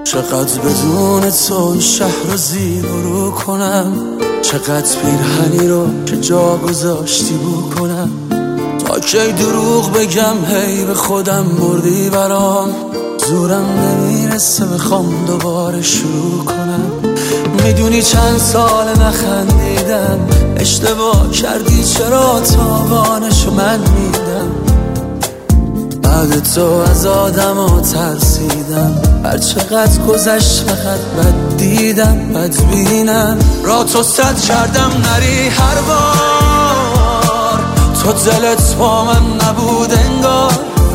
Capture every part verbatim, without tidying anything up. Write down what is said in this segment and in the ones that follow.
چقدر بدون تو شهر رو زیر و رو کنم، چقدر پیرهنی رو که جا گذاشتی بو کنم. تا کی دروغ بگم هی به خودم مردی برام، زورم نمیرسه بخوام دوباره شروع کنم. میدونی چند سال نخندیدم، اشتباه کردی چرا تاوانشو من میدم. بعد تو از آدم ها ترسیدم، هر چقدر گذشت فقط بد دیدم بد بینم. را تو صد کردم نری هر بار، تو دلت با من نبود انگار.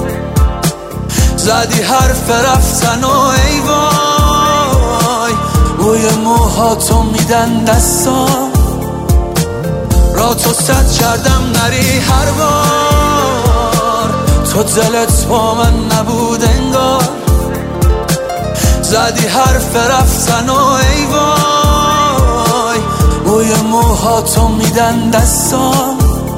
زدی حرف رفتن و ای وای، بوی موهاتو میدن دستام. را تو صد کردم نری هر بار، تو دلت با من نبود انگار. زدی حرف رفتن و ای وای، بوی موهاتو میدن دستام.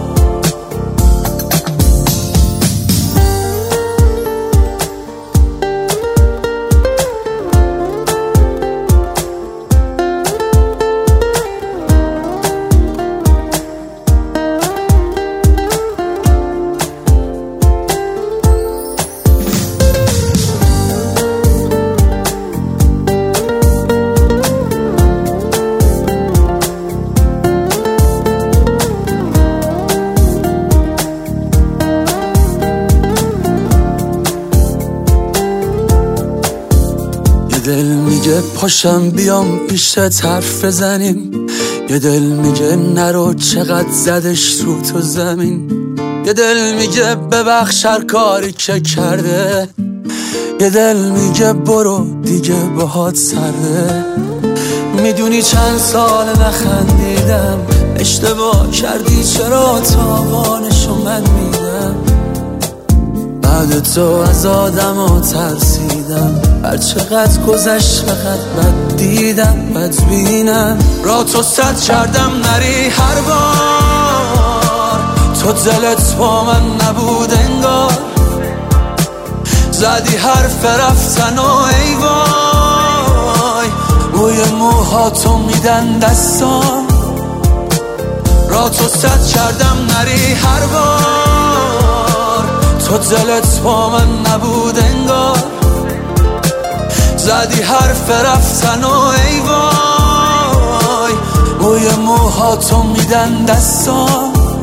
دل میگه پاشم بیام پیشت حرف بزنیم، یه دل میگه نرو چقدر زدش رو تو زمین. یه دل میگه ببخش هر کاری که کرده، یه دل میگه برو دیگه باهات سرده. میدونی چند سال نخندیدم، اشتباه کردی چرا تاوانشو من میدم. بعد تو از آدم ها ترسیدم، هر چقدر گذشت فقط بد دیدم بد بینم. را تو صد کردم نری هر بار، تو دلت با من نبود انگار. زدی حرف رفتن و ای وای، بوی موهاتو میدن دستام. را تو صد کردم نری هر بار، تو دلت با من نبود انگار. زدی حرف رفتن و ای وای، بوی موهاتو میدن دستام.